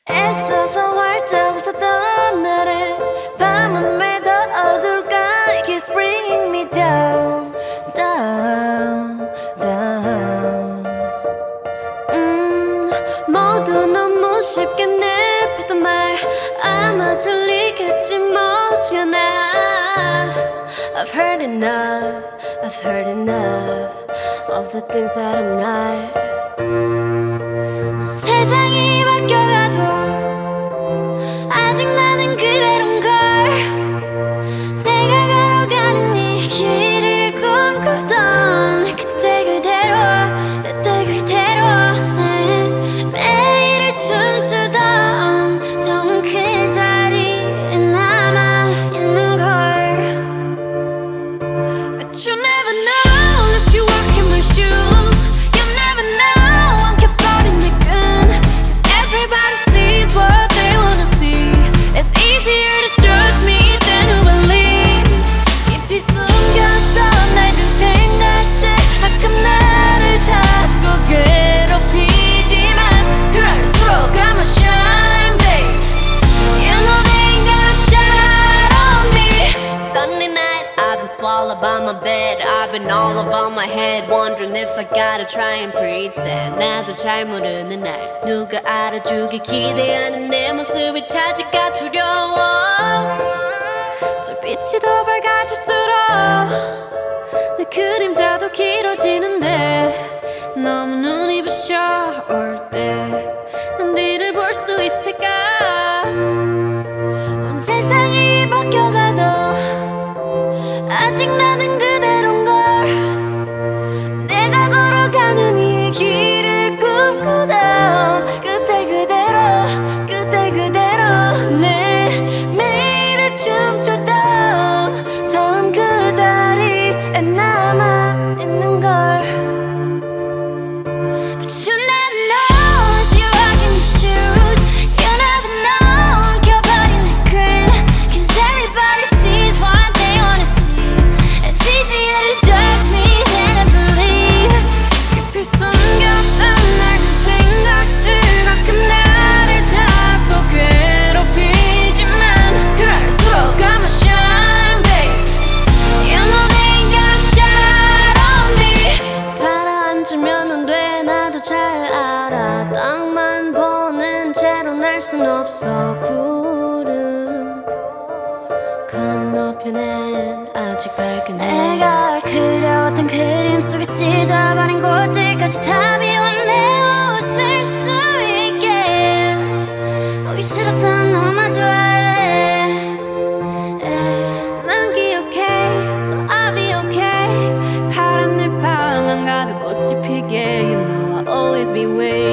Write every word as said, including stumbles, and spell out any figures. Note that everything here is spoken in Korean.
애써서 활짝 웃었던 날에 밤은 왜 더 어둘까. It keeps bringing me down, down, down. 음, 모두 너무 쉽게 내뱉던 말 아마 들리겠지 뭐지 않아. I've heard enough, I've heard enough of the things that I'm not. 세상이 바뀌어가도 아직 나는 그대로인걸. 내가 걸어가는 이 길을 꿈꾸던 그때 그대로 그때 그대로 내 매일을 춤추던 정 그 자리에 남아있는걸. But you never know unless you walk in my shoes. You never know I'm kept out in the gun. Cause everybody sees what they wanna see. It's easier to judge me than to believe. 깊이 숨겼던 낡은 생각들 가끔 나를 자꾸 괴롭히지만 그럴수록 I'ma shine, babe. You know they ain't gonna shine on me. Sunday night I've been swallowed by my bed. I've been all over my head wondering if I gotta try and pretend. 나도 잘 모르는 날 누가 알아주길 기대하는 내 모습을 찾기가 두려워. 저 빛이 더 밝아질수록 내 그림자도 길어지는데 너무 눈이 부셔 올 때 난 뒤를 볼 수 있을까. 세상이 바뀌어가도 아직 나는 그대로인걸. 내가 걸어가는 이 길을 꿈꾸던 그때 그대로 그때 그대로 내 매일을 춤추던 처음 그 자리에 남아있는걸. But you never know as you walk in my shoes. You never know I'm covered in the green. Cause everybody sees what they wanna see. It's easier to judge me than to believe. 깊이 숨겼던 낡은 생각들 가끔 나를 자꾸 괴롭히지만 그럴수록 I'ma shine, babe. You know they ain't gonna shine on me. 가라앉으면 안 돼 나도 잘 알아. 땅만 보는 채로 날 순 없어. 구름 건너편엔 아직 밝은 해. 내가 그려왔던 그림 속에 찢어버린 곳들까지 다 비운 내 옷을 수 있게. 보기 싫었던 너마저 할래. 난 기억해 so I'll be okay. 파란 내 방 안 가도 꽃이 피게. You know I'll always be waiting.